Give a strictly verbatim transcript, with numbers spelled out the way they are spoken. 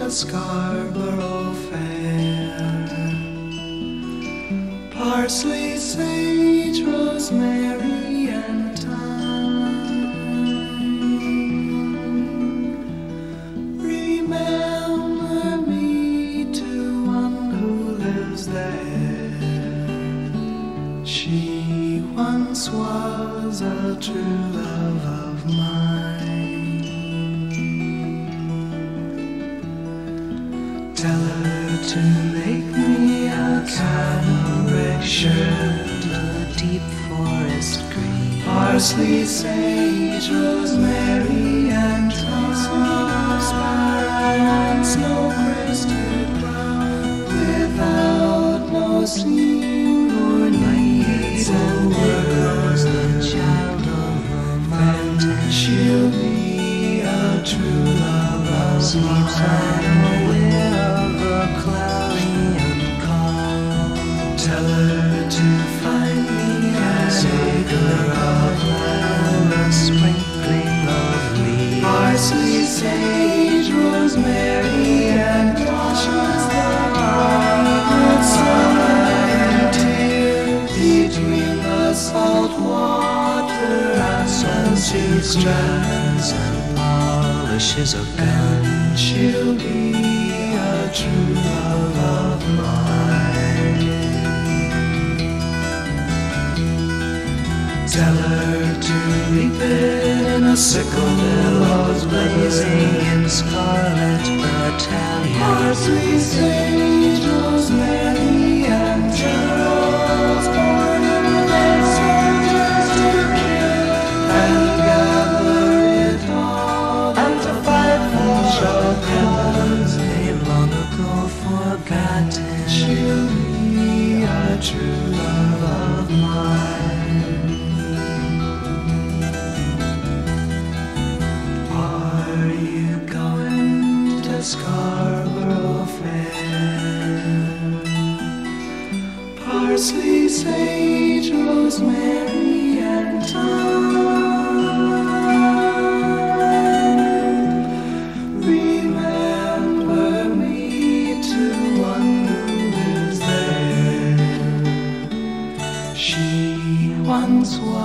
Scarborough Fair. Parsley, sage, rosemary, and thyme. Remember me to one who lives there. She once was a true love of mine. Tell her to make me a cambric shirt, a deep forest green, parsley, sage, rosemary, and thyme, and snow-crested brown, without no seam nor need, and words the child of a mountain. She'll be a true love of mine. Tell her to find me an acre of land, a sprinkling of leaves, parsley, sage, rosemary, and washes the bright sun tear between the salt water and sea strands and polishes a gun. She'll be a true love of mine. Tell her to reap it in a sickle, billows blazing in scarlet battalion, parsley, sage, rosemary, and geraniums, born in the soldiers to kill, and gather it all into fight for the cause they've long ago forgotten. She'll be a true love of mine. Scarborough Fair. Parsley, sage, rosemary, and thyme. Remember me to one who lives there. She once was